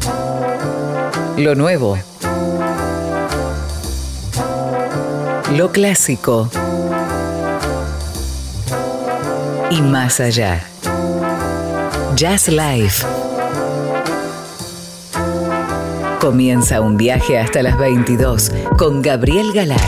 Lo nuevo. Lo clásico. Y más allá. Jazz Life. Comienza un viaje hasta las 22 con Gabriel Galar.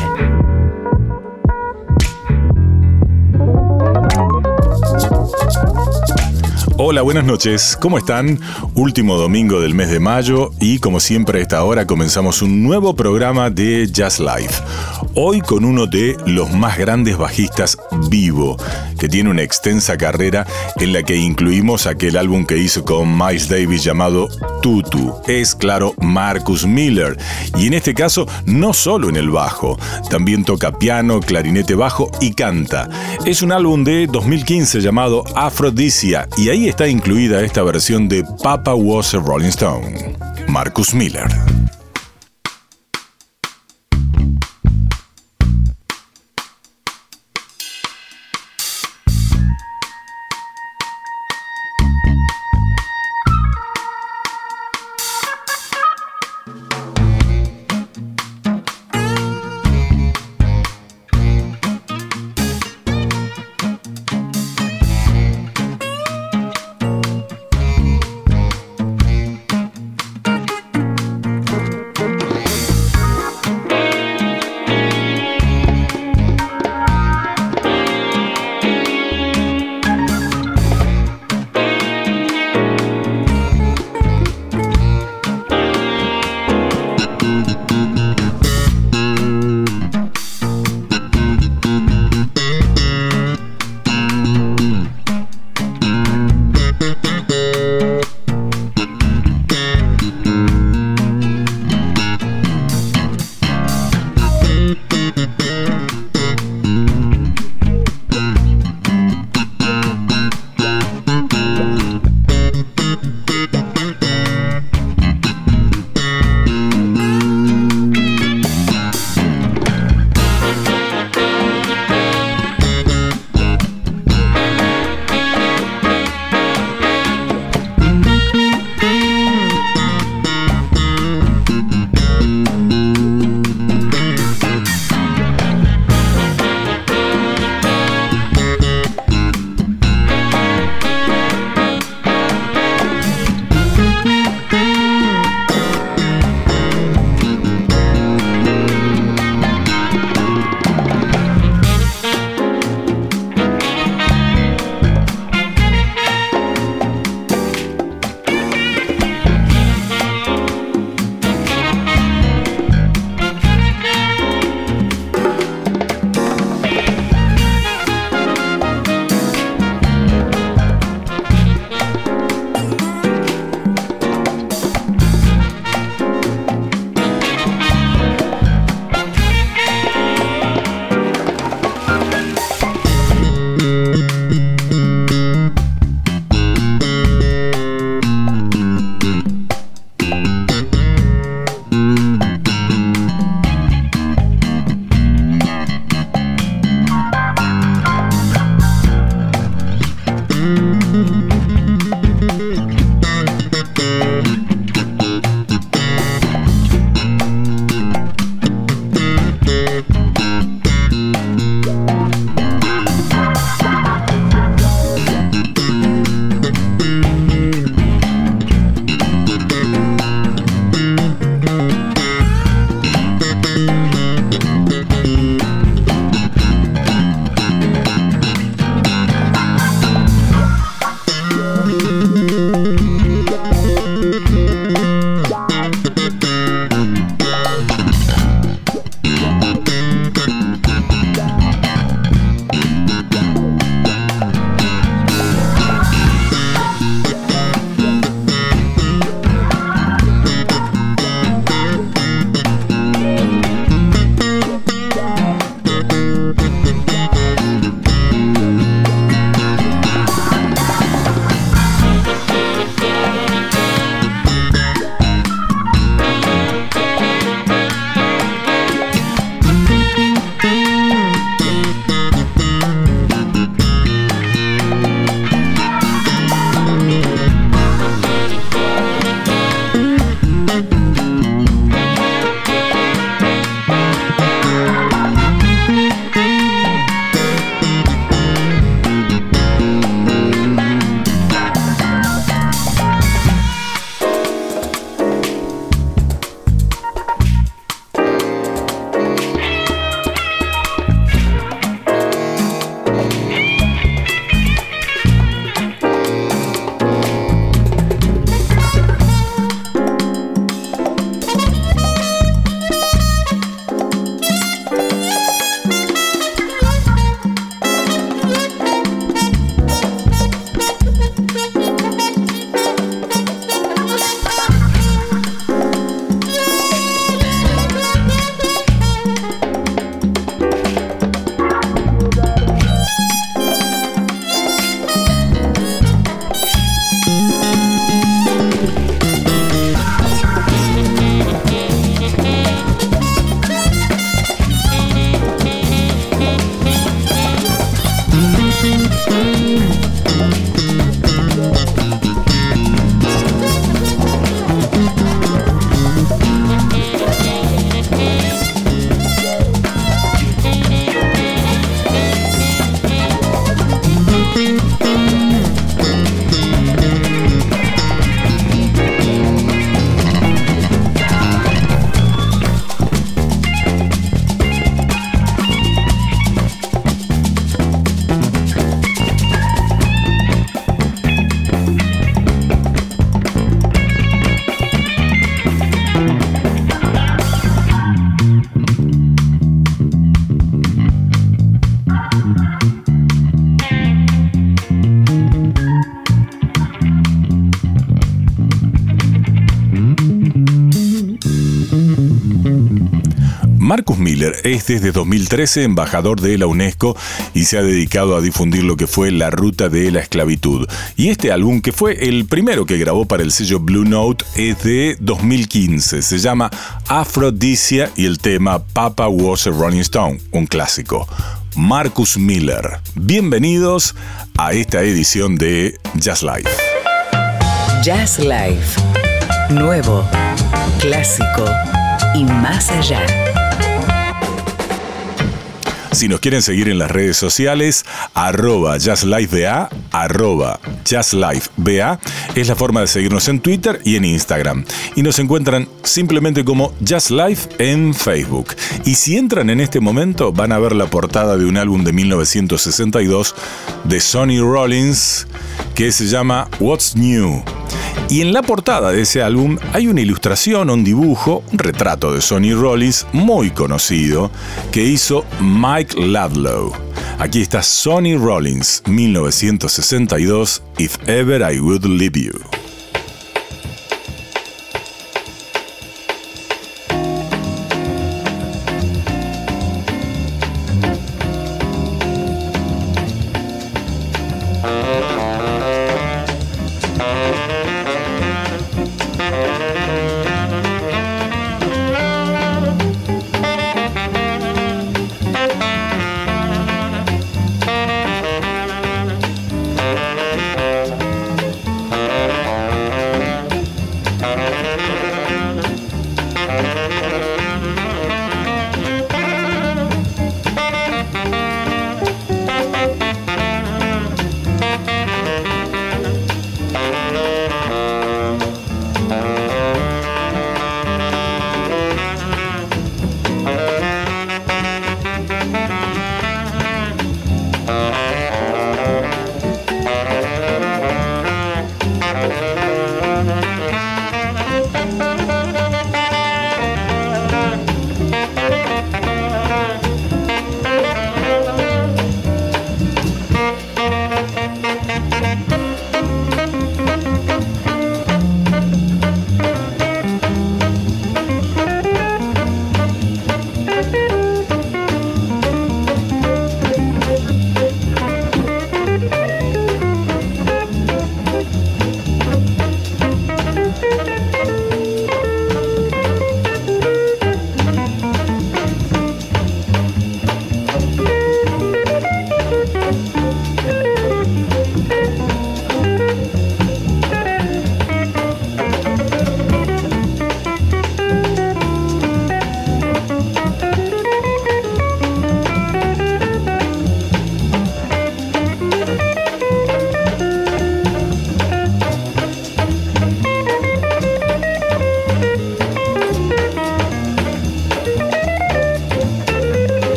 Hola, buenas noches. ¿Cómo están? Último domingo del mes de mayo y como siempre a esta hora comenzamos un nuevo programa de Jazz Life. Hoy con uno de los más grandes bajistas vivo, que tiene una extensa carrera en la que incluimos aquel álbum que hizo con Miles Davis llamado Tutu. Es, claro, Marcus Miller. Y en este caso, no solo en el bajo, también toca piano, clarinete bajo y canta. Es un álbum de 2015 llamado Aphrodisia y ahí está incluida esta versión de Papa Was a Rolling Stone. Marcus Miller. Marcus Miller es desde 2013 embajador de la UNESCO y se ha dedicado a difundir lo que fue la ruta de la esclavitud. Y este álbum, que fue el primero que grabó para el sello Blue Note, es de 2015. Se llama Aphrodisia y el tema Papa Was a Rolling Stone, un clásico. Marcus Miller. Bienvenidos a esta edición de Jazz Life. Jazz Life. Nuevo, clásico y más allá. Si nos quieren seguir en las redes sociales, @JazzLifeBA, @JazzLifeBA es la forma de seguirnos en Twitter y en Instagram. Y nos encuentran simplemente como Jazz Life en Facebook. Y si entran en este momento, van a ver la portada de un álbum de 1962 de Sonny Rollins que se llama What's New. Y en la portada de ese álbum hay una ilustración, un dibujo, un retrato de Sonny Rollins muy conocido que hizo Mike Ludlow. Aquí está Sonny Rollins, 1962, If Ever I Would Leave You.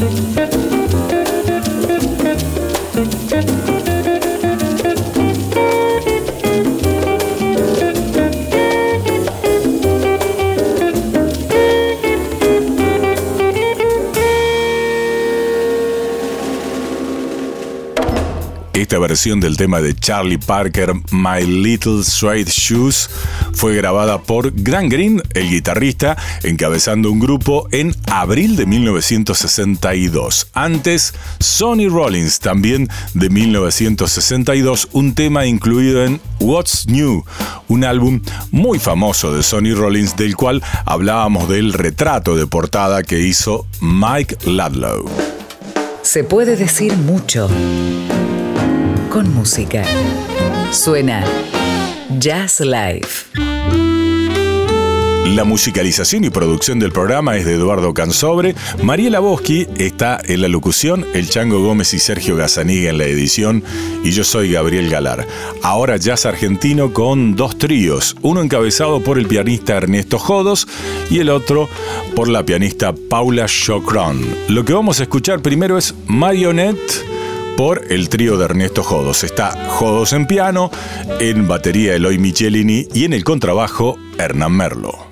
Esta versión del tema de Charlie Parker, My Little Suede Shoes, fue grabada por Grant Green, el guitarrista, encabezando un grupo en abril de 1962. Antes, Sonny Rollins, también de 1962, un tema incluido en What's New, un álbum muy famoso de Sonny Rollins, del cual hablábamos del retrato de portada que hizo Mike Ludlow. Se puede decir mucho con música. Suena Jazz Live. La musicalización y producción del programa es de Eduardo Cansobre. Mariela Boschi está en la locución, el Chango Gómez y Sergio Gazzaniga en la edición, y yo soy Gabriel Galar. Ahora jazz argentino con dos tríos, uno encabezado por el pianista Ernesto Jodos y el otro por la pianista Paula Chocron. Lo que vamos a escuchar primero es Marionette por el trío de Ernesto Jodos. Está Jodos en piano, en batería Eloy Michelini y en el contrabajo Hernán Merlo.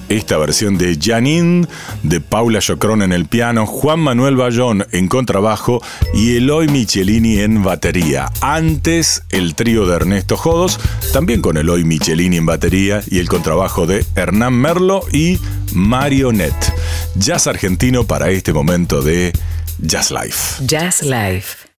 esta versión de Janine, de Paula Jocrón en el piano, Juan Manuel Bayón en contrabajo y Eloy Michelini en batería. Antes, el trío de Ernesto Jodos, también con Eloy Michelini en batería y el contrabajo de Hernán Merlo y Marionette. Jazz argentino para este momento de Jazz Life. Jazz Life.